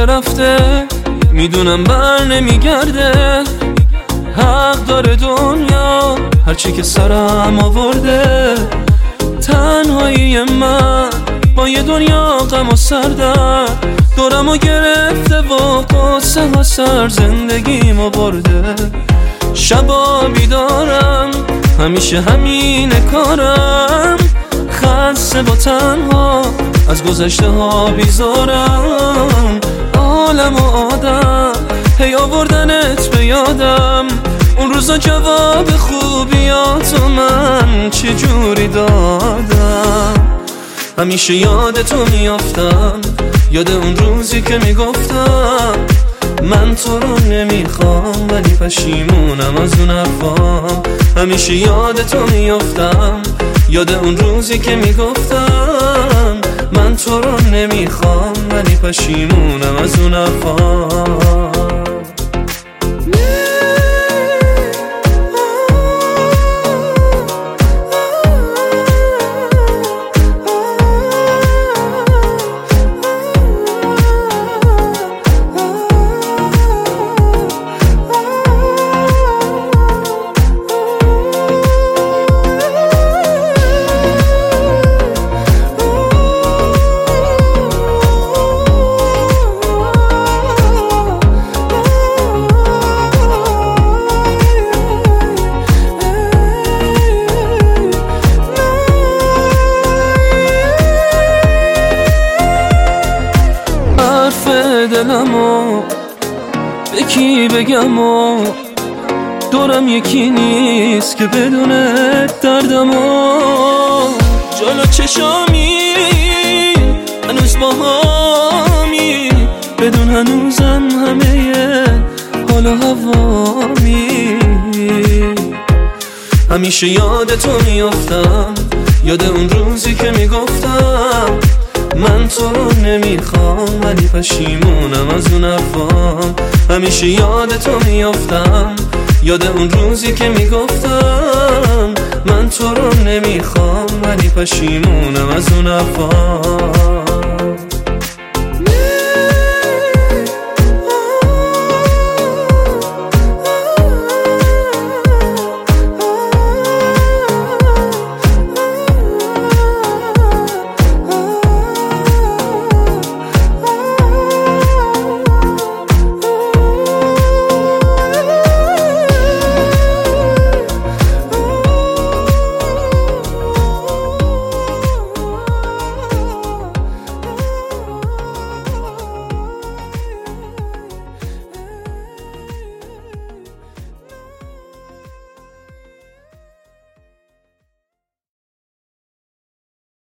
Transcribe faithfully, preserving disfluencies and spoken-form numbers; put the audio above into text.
که رفته میدونم بر نمیگرده. حق داره دنیا هرچی که سرم آورده. تنهایی من با یه دنیا غم و سردرد دورمو گرفته و قصه ها سر زندگیمو برده. شبا بیدارم همیشه همینه کارم، خسته با تنها از گذشته ها بیزارم. عالم و آدم هی آوردنت به یادم، اون روزا جواب خوبیاتو من چجوری دادم. همیشه یاد تو میافتم، یاد اون روزی که میگفتم من تو رو نمیخوام ولی پشیمونم از اون حرفام. همیشه یاد تو میافتم، یاد اون روزی که میگفتم من تو رو نمیخوام ولی پشیمونم از اون حرفام. دلمو به کی بگم و دورم یکی نیست که بدونه دردمو. جلو چشامی هنوز با همی، بدون هنوزم همه حال و هوامی. همیشه یاد تو میافتم، یاد اون روزی که میگفتم من تو رو نمیخوام ولی پشیمونم از اون حرفام. همیشه یاد تو میافتم، یاد اون روزی که میگفتم من تو رو نمیخوام ولی پشیمونم از اون حرفام.